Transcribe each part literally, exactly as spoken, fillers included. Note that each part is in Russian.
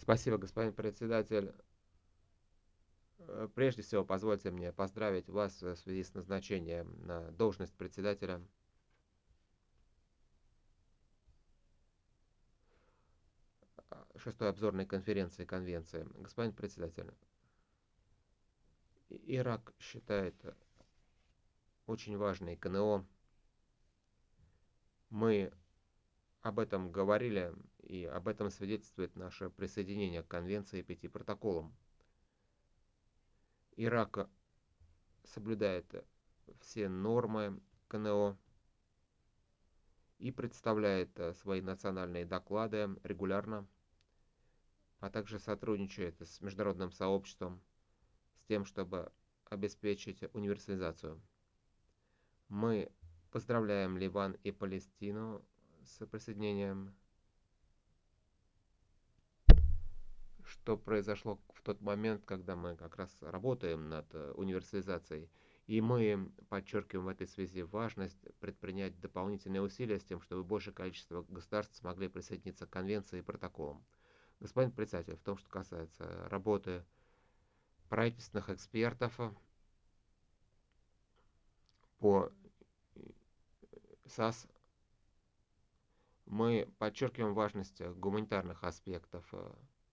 Спасибо, господин председатель. Э, Прежде всего, позвольте мне поздравить вас э, в связи с назначением на должность председателя а, шестой обзорной конференции Конвенции. Господин председатель, И- Ирак считает э, очень важной КНО. Мы об этом говорили, и об этом свидетельствует наше присоединение к Конвенции и пяти протоколам. Ирак соблюдает э, все нормы КНО и представляет э, свои национальные доклады регулярно, а также сотрудничает с международным сообществом с тем, чтобы обеспечить универсализацию. Мы поздравляем Ливан и Палестину с присоединением, что произошло в тот момент, когда мы как раз работаем над э, универсализацией. И мы подчеркиваем в этой связи важность предпринять дополнительные усилия с тем, чтобы большее количество государств смогли присоединиться к конвенции и протоколам. Господин председатель, в том, что касается работы правительственных экспертов по САС, мы подчеркиваем важность гуманитарных аспектов э,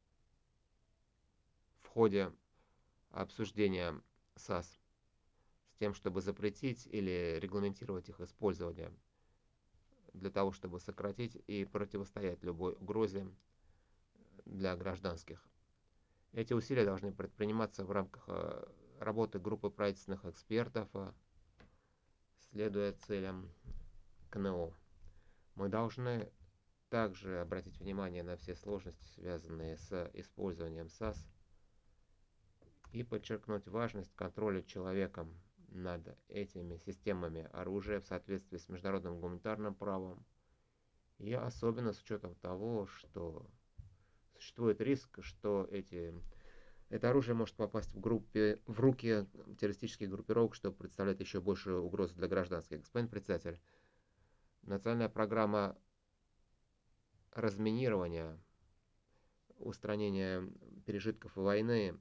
в ходе обсуждения САС с тем, чтобы запретить или регламентировать их использование для того, чтобы сократить и противостоять любой угрозе для гражданских. Эти усилия должны предприниматься в рамках э, работы группы правительственных экспертов, э, следуя целям КНО. Мы должны также обратить внимание на все сложности, связанные с использованием САС, и подчеркнуть важность контроля человеком над этими системами оружия в соответствии с международным гуманитарным правом, и особенно с учетом того, что существует риск, что эти, это оружие может попасть в, группе, в руки террористических группировок, что представляет еще большую угрозу для гражданских. Господин председатель, национальная программа разминирования, устранения пережитков войны.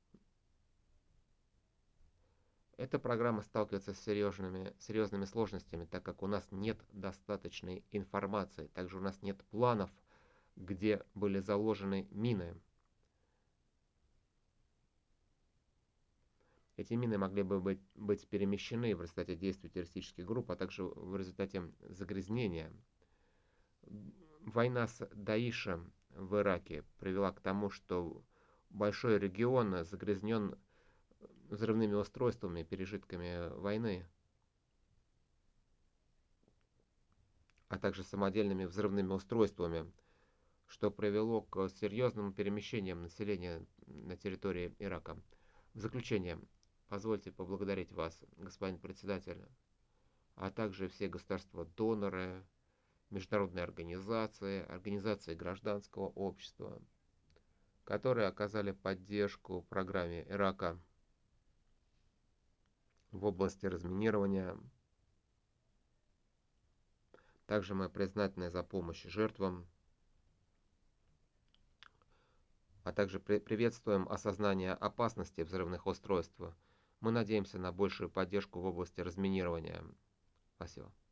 Эта программа сталкивается с серьезными, серьезными сложностями, так как у нас нет достаточной информации. Также у нас нет планов, где были заложены мины. Эти мины могли бы быть, быть перемещены в результате действий террористических групп, а также в результате загрязнения. Война с Даишем в Ираке привела к тому, что большой регион загрязнен взрывными устройствами, пережитками войны, а также самодельными взрывными устройствами, что привело к серьезным перемещениям населения на территории Ирака. В заключение, позвольте поблагодарить вас, господин председатель, а также все государства-доноры, международные организации, организации гражданского общества, которые оказали поддержку программе Ирака в области разминирования. Также мы признательны за помощь жертвам, а также при- приветствуем осознание опасности взрывных устройств. Мы надеемся на большую поддержку в области разминирования. Спасибо.